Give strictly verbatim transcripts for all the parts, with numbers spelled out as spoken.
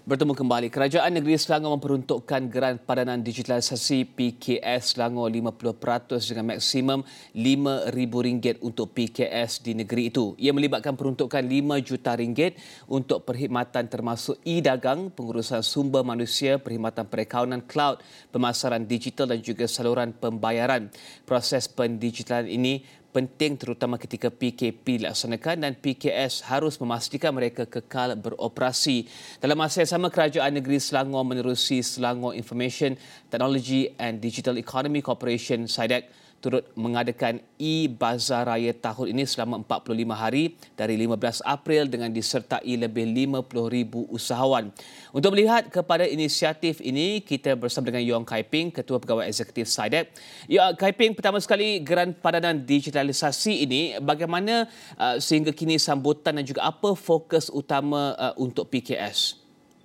Bertemu kembali, Kerajaan Negeri Selangor memperuntukkan geran padanan digitalisasi P K S Selangor lima puluh peratus dengan maksimum lima ribu ringgit untuk P K S di negeri itu. Ia melibatkan peruntukan lima juta ringgit untuk perkhidmatan termasuk e-dagang, pengurusan sumber manusia, perkhidmatan perakaunan cloud, pemasaran digital dan juga saluran pembayaran. Proses pendigitalan ini penting terutama ketika P K P dilaksanakan dan P K S harus memastikan mereka kekal beroperasi. Dalam masa yang sama, Kerajaan Negeri Selangor menerusi Selangor Information Technology and Digital Economy Corporation S I D E C turut mengadakan e-Bazar Raya tahun ini selama empat puluh lima hari dari lima belas April dengan disertai lebih lima puluh ribu usahawan. Untuk melihat kepada inisiatif ini, kita bersama dengan Yong Kai Ping, Ketua Pegawai Eksekutif S I D E C. Ya, Kai Ping, pertama sekali geran padanan digitalisasi ini, bagaimana uh, sehingga kini sambutan dan juga apa fokus utama uh, untuk P K S?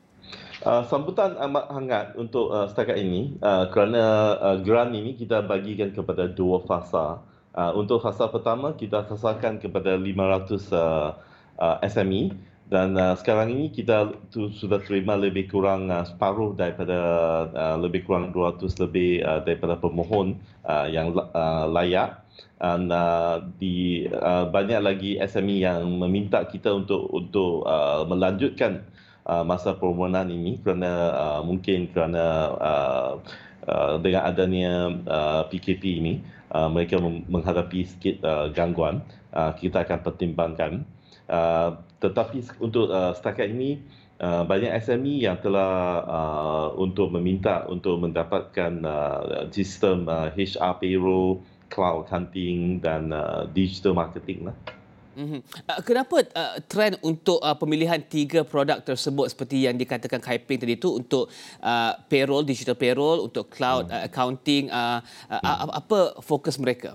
Uh, sambutan amat hangat untuk uh, setakat ini uh, kerana uh, geran ini kita bagikan kepada dua fasa. Uh, untuk fasa pertama kita sasarkan kepada lima ratus uh, uh, S M E dan uh, sekarang ini kita tu, sudah terima lebih kurang uh, separuh daripada uh, lebih kurang dua ratus lebih uh, daripada pemohon uh, yang uh, layak. Dan uh, di uh, banyak lagi S M E yang meminta kita untuk untuk uh, melanjutkan Uh, masa permohonan ini kerana uh, mungkin kerana uh, uh, dengan adanya uh, P K P ini uh, mereka menghadapi sikit uh, gangguan. Uh, kita akan pertimbangkan. Uh, tetapi untuk uh, setakat ini uh, banyak S M E yang telah uh, untuk meminta untuk mendapatkan uh, sistem uh, H R payroll, cloud accounting dan uh, digital marketing lah. Mm-hmm. Kenapa uh, trend untuk uh, pemilihan tiga produk tersebut seperti yang dikatakan Kai Ping tadi itu untuk uh, payroll, digital payroll, untuk cloud uh, accounting, uh, uh, hmm. apa fokus mereka?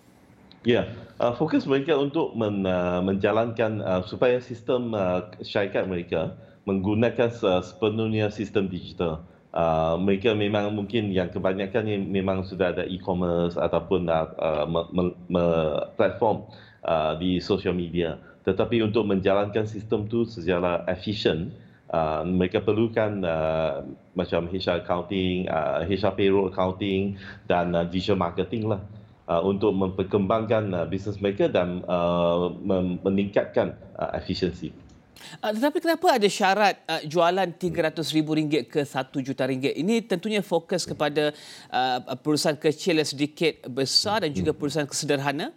Ya, uh, fokus mereka untuk men, uh, menjalankan uh, supaya sistem uh, syarikat mereka menggunakan uh, sepenuhnya sistem digital. Uh, mereka memang mungkin yang kebanyakannya memang sudah ada e-commerce ataupun uh, uh, me, me, me, platform Uh, di social media, tetapi untuk menjalankan sistem tu secara efisien, uh, mereka perlukan uh, macam H R accounting, uh, H R payroll accounting dan uh, digital marketing lah uh, untuk memperkembangkan uh, bisnes mereka dan uh, meningkatkan uh, efisiensi. Uh, tetapi kenapa ada syarat uh, jualan tiga ratus ribu ringgit ke satu juta ringgit? Ini tentunya fokus kepada uh, perusahaan kecil yang sedikit besar dan juga perusahaan sederhana.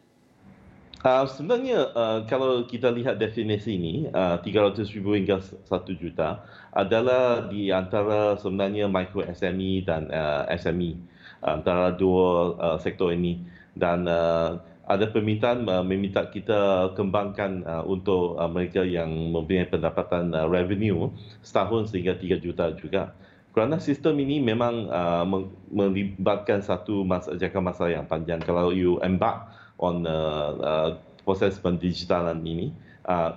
Uh, sebenarnya uh, kalau kita lihat definisi ini, uh, tiga ratus ribu hingga satu juta adalah di antara sebenarnya micro S M E dan uh, S M E, antara dua uh, sektor ini. Dan uh, ada permintaan uh, meminta kita kembangkan uh, untuk uh, mereka yang mempunyai pendapatan uh, revenue setahun sehingga tiga juta juga. Kerana sistem ini memang uh, melibatkan satu masa, jangka masa yang panjang. Kalau you embark on uh, uh, proses pendigitalan ini uh,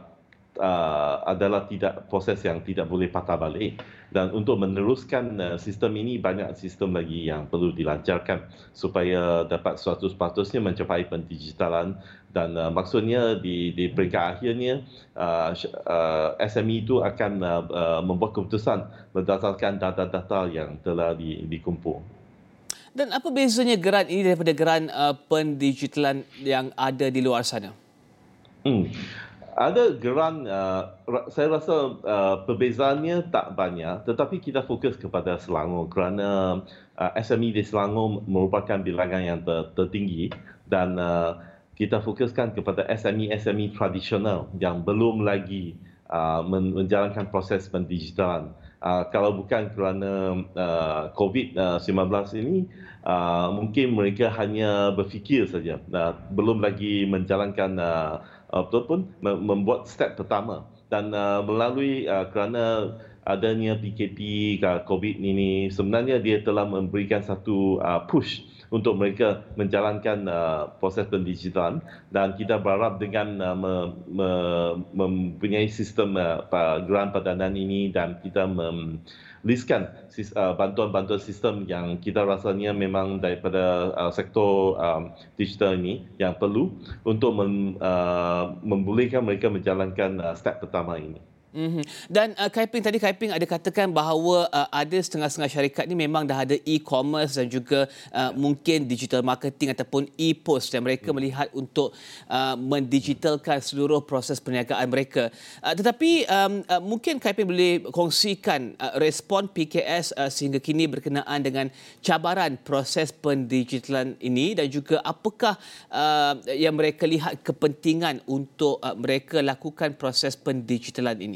uh, adalah tidak proses yang tidak boleh patah balik, dan untuk meneruskan uh, sistem ini banyak sistem lagi yang perlu dilancarkan supaya dapat suatu sepatusnya mencapai pendigitalan. Dan uh, maksudnya di di peringkat akhirnya uh, uh, S M E itu akan uh, uh, membuat keputusan berdasarkan data-data yang telah di, dikumpul. Dan apa bezanya geran ini daripada geran uh, pendigitalan yang ada di luar sana? Hmm. Ada geran, uh, saya rasa uh, perbezaannya tak banyak, tetapi kita fokus kepada Selangor kerana uh, S M E di Selangor merupakan bilangan yang ter, tertinggi dan uh, kita fokuskan kepada S M E-S M E tradisional yang belum lagi uh, menjalankan proses pendigitalan. Uh, kalau bukan kerana uh, COVID sembilan belas ini, uh, mungkin mereka hanya berfikir saja, uh, belum lagi menjalankan uh, ataupun membuat step pertama. Dan uh, melalui uh, kerana adanya P K P, uh, COVID ini, sebenarnya dia telah memberikan satu uh, push untuk mereka menjalankan uh, proses pendigitalan, dan kita berharap dengan uh, me, me, mempunyai sistem uh, geran padanan ini dan kita meliskan uh, bantuan-bantuan sistem yang kita rasanya memang daripada uh, sektor um, digital ini yang perlu untuk mem, uh, membolehkan mereka menjalankan uh, step pertama ini. Mm-hmm. Dan uh, Kaiping tadi Kaiping ada katakan bahawa uh, ada setengah-setengah syarikat ni memang dah ada e-commerce dan juga uh, mungkin digital marketing ataupun e-post dan mereka melihat untuk uh, mendigitalkan seluruh proses perniagaan mereka. Uh, tetapi um, uh, mungkin Kaiping boleh kongsikan uh, respon P K S uh, sehingga kini berkenaan dengan cabaran proses pendigitalan ini dan juga apakah uh, yang mereka lihat kepentingan untuk uh, mereka lakukan proses pendigitalan ini.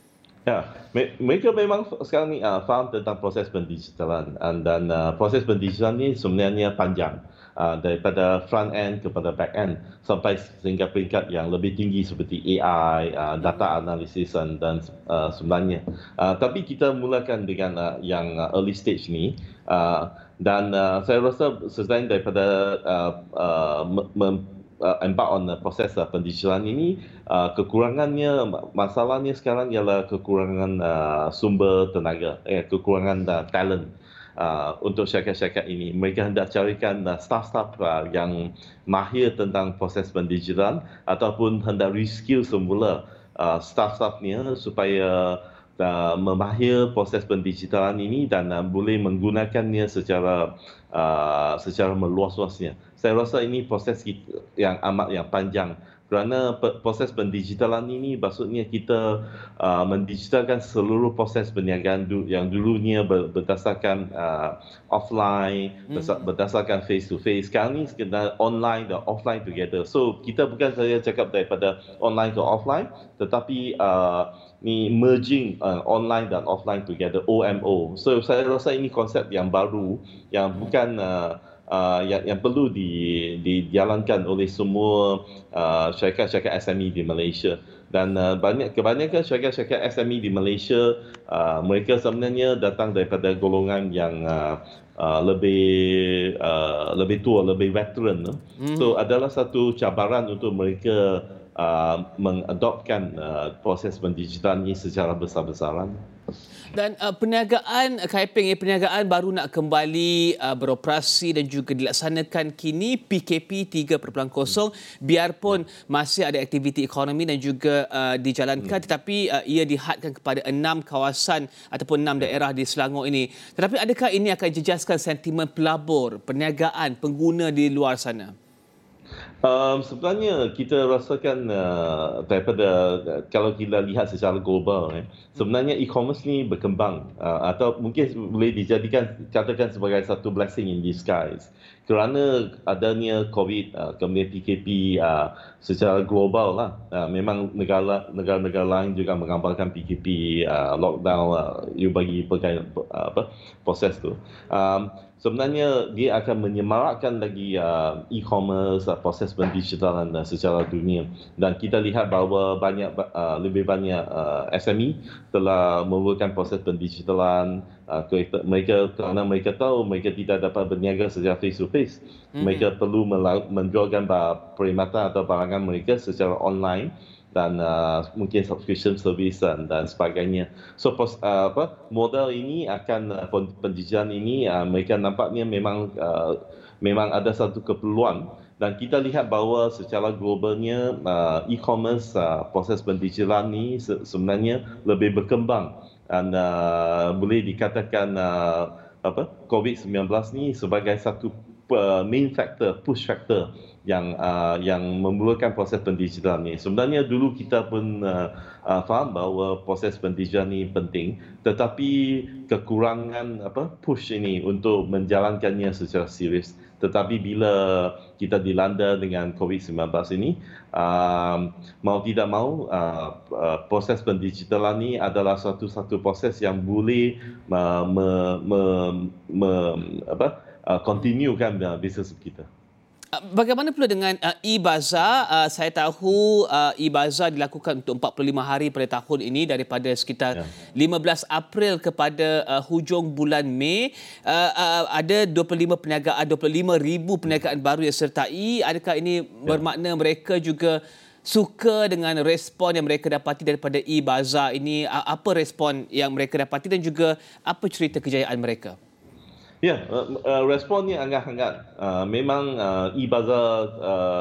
Ya, mereka memang sekarang ni uh, faham tentang proses pendigitalan dan uh, proses pendigitalan ni sebenarnya panjang uh, daripada front end kepada back end sampai sehingga peringkat yang lebih tinggi seperti A I, uh, data analysis dan, dan uh, sebenarnya. Uh, tapi kita mulakan dengan uh, yang uh, early stage ni uh, dan uh, saya rasa selain daripada uh, uh, mem- Uh, embark on uh, proses uh, pendigitalan ini, uh, kekurangannya, masalahnya sekarang ialah kekurangan uh, sumber tenaga, eh, kekurangan uh, talent uh, untuk syarikat-syarikat ini. Mereka hendak carikan uh, staff-staff uh, yang mahir tentang proses pendigitalan ataupun hendak reskill semula uh, staff-staffnya supaya uh, memahir proses pendigitalan ini dan uh, boleh menggunakannya secara uh, secara meluas-luasnya. Saya rasa ini proses yang amat yang panjang kerana proses pendigitalan ini maksudnya kita uh, mendigitalkan seluruh proses perniagaan yang dulunya berdasarkan uh, offline, hmm. berdasarkan face to face. Sekarang ni sekedar online dan offline together. So kita bukan saja cakap daripada online ke offline, tetapi uh, ni merging uh, online dan offline together, O M O. So saya rasa ini konsep yang baru yang bukan uh, Uh, yang, yang perlu di, dijalankan oleh semua uh, syarikat-syarikat S M E di Malaysia. Dan uh, banyak kebanyakan syarikat-syarikat S M E di Malaysia, uh, mereka sebenarnya datang daripada golongan yang uh, uh, lebih uh, lebih tua, lebih veteran. Mm. So adalah satu cabaran untuk mereka uh, mengadopkan uh, proses pendigitalan ini secara besar-besaran. Dan uh, perniagaan Kaiping, perniagaan baru nak kembali uh, beroperasi dan juga dilaksanakan kini P K P tiga titik kosong biarpun masih ada aktiviti ekonomi dan juga uh, dijalankan, tetapi uh, ia dihadkan kepada enam kawasan ataupun enam daerah di Selangor ini. Tetapi adakah ini akan jejaskan sentimen pelabur, perniagaan, pengguna di luar sana? Um, sebenarnya kita rasakan uh, daripada uh, kalau kita lihat secara global, eh, sebenarnya e-commerce ni berkembang uh, atau mungkin boleh dijadikan katakan sebagai satu blessing in disguise kerana adanya COVID, uh, kemudian P K P uh, secara global lah. Uh, memang negara negara-negara lain juga mengambalkan P K P uh, lockdown, uh, you bagi pegang uh, apa proses tu. Um, Sebenarnya dia akan menyemarakkan lagi uh, e-commerce, uh, proses pendigitalan uh, secara dunia. Dan kita lihat bahawa banyak uh, lebih banyak uh, S M E telah memulakan proses pendigitalan. Uh, mereka kerana mereka tahu mereka tidak dapat berniaga secara face to face. Mm-hmm. Mereka perlu menjualkan perkhidmatan atau barangan mereka secara online dan uh, mungkin subscription service dan, dan sebagainya. So pos, uh, apa modal ini akan uh, pendigitalan ini uh, mereka nampaknya memang uh, memang ada satu keperluan dan kita lihat bahawa secara globalnya uh, e-commerce uh, proses pendigitalan ini se- sebenarnya lebih berkembang dan uh, boleh dikatakan uh, apa COVID sembilan belas ni sebagai satu uh, main factor, push factor yang uh, yang memulakan proses pendigitalan ini. Sebenarnya dulu kita pun uh, uh, faham bahawa proses pendigitalan ini penting, tetapi kekurangan apa push ini untuk menjalankannya secara serius. Tetapi bila kita dilanda dengan COVID sembilan belas ini, uh, mau tidak mau uh, uh, proses pendigitalan ini adalah satu-satu proses yang boleh uh, me, me, me, apa uh, continuekan uh, bisnes kita. Bagaimana pula dengan uh, e-Bazaar? Uh, saya tahu uh, e-Bazaar dilakukan untuk empat puluh lima hari pada tahun ini daripada sekitar ya. lima belas April kepada uh, hujung bulan Mei. Uh, uh, ada dua puluh lima perniagaan, dua puluh lima ribu perniagaan baru yang sertai. Adakah ini ya. bermakna mereka juga suka dengan respon yang mereka dapati daripada e-Bazaar ini? Uh, apa respon yang mereka dapati dan juga apa cerita kejayaan mereka? Ya, uh, uh, responnya agak hangat. Uh, memang uh, e-Bazaar uh,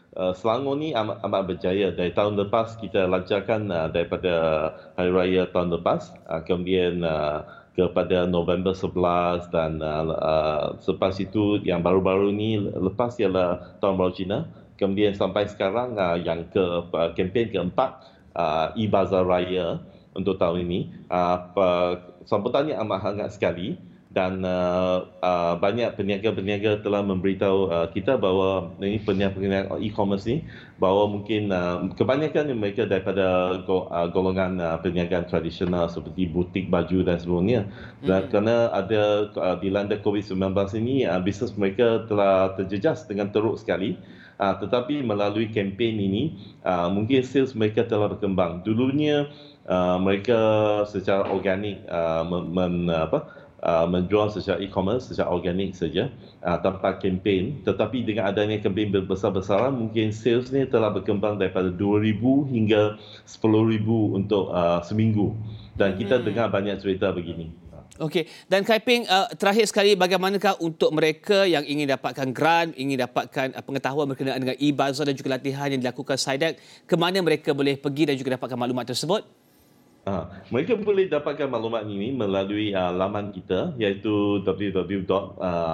uh, Selangor ni amat, amat berjaya. Dari tahun lepas kita lancarkan uh, daripada Hari Raya tahun lepas, uh, kemudian uh, kepada November sebelas dan uh, uh, selepas itu yang baru-baru ni lepas ialah Tahun Baru Cina. Kemudian sampai sekarang uh, yang ke uh, kempen keempat uh, e-Bazar Raya untuk tahun ini. Uh, sambutannya amat hangat sekali. Dan uh, uh, banyak peniaga-peniaga telah memberitahu uh, kita bahawa ini peniaga-peniaga e-commerce ni bahawa mungkin uh, kebanyakan mereka daripada go, uh, golongan uh, perniagaan tradisional seperti butik baju dan sebagainya. Dan mm-hmm. kerana ada uh, dilanda covid sembilan belas ini, uh, bisnes mereka telah terjejas dengan teruk sekali. Uh, tetapi melalui kempen ini, uh, mungkin sales mereka telah berkembang. Dulunya uh, mereka secara organik uh, men, men, apa, Uh, menjual secara e-commerce, secara organik saja uh, tanpa kempen. Tetapi dengan adanya kempen besar-besaran, mungkin sales ni telah berkembang daripada dua ribu hingga sepuluh ribu untuk uh, seminggu. Dan kita hmm. dengar banyak cerita begini. Okey, dan Kai Ping, uh, terakhir sekali, bagaimanakah untuk mereka yang ingin dapatkan grant, ingin dapatkan uh, pengetahuan berkenaan dengan e-Bazar dan juga latihan yang dilakukan S I D A C, ke mana mereka boleh pergi dan juga dapatkan maklumat tersebut? Ha, mereka boleh dapatkan maklumat ini melalui uh, laman kita iaitu w w w dot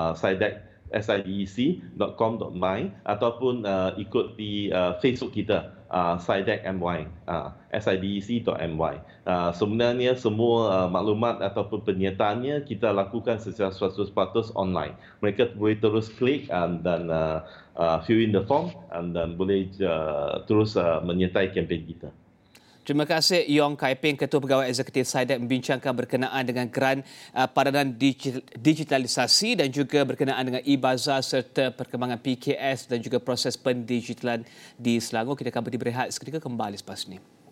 sidec dot com dot my ataupun uh, ikut di uh, Facebook kita uh, Sidec M Y, uh, sidec dot my. Uh, sebenarnya semua uh, maklumat ataupun penyertaannya kita lakukan secara seratus peratus online. Mereka boleh terus klik um, dan uh, uh, fill in the form um, dan boleh uh, terus uh, menyertai kempen kita. Terima kasih Yong Kai Ping, Ketua Pegawai Eksekutif S I D A C, membincangkan berkenaan dengan geran uh, padanan digitalisasi dan juga berkenaan dengan e-Bazar serta perkembangan P K S dan juga proses pendigitalan di Selangor. Kita akan berhenti berehat seketika, kembali selepas ini.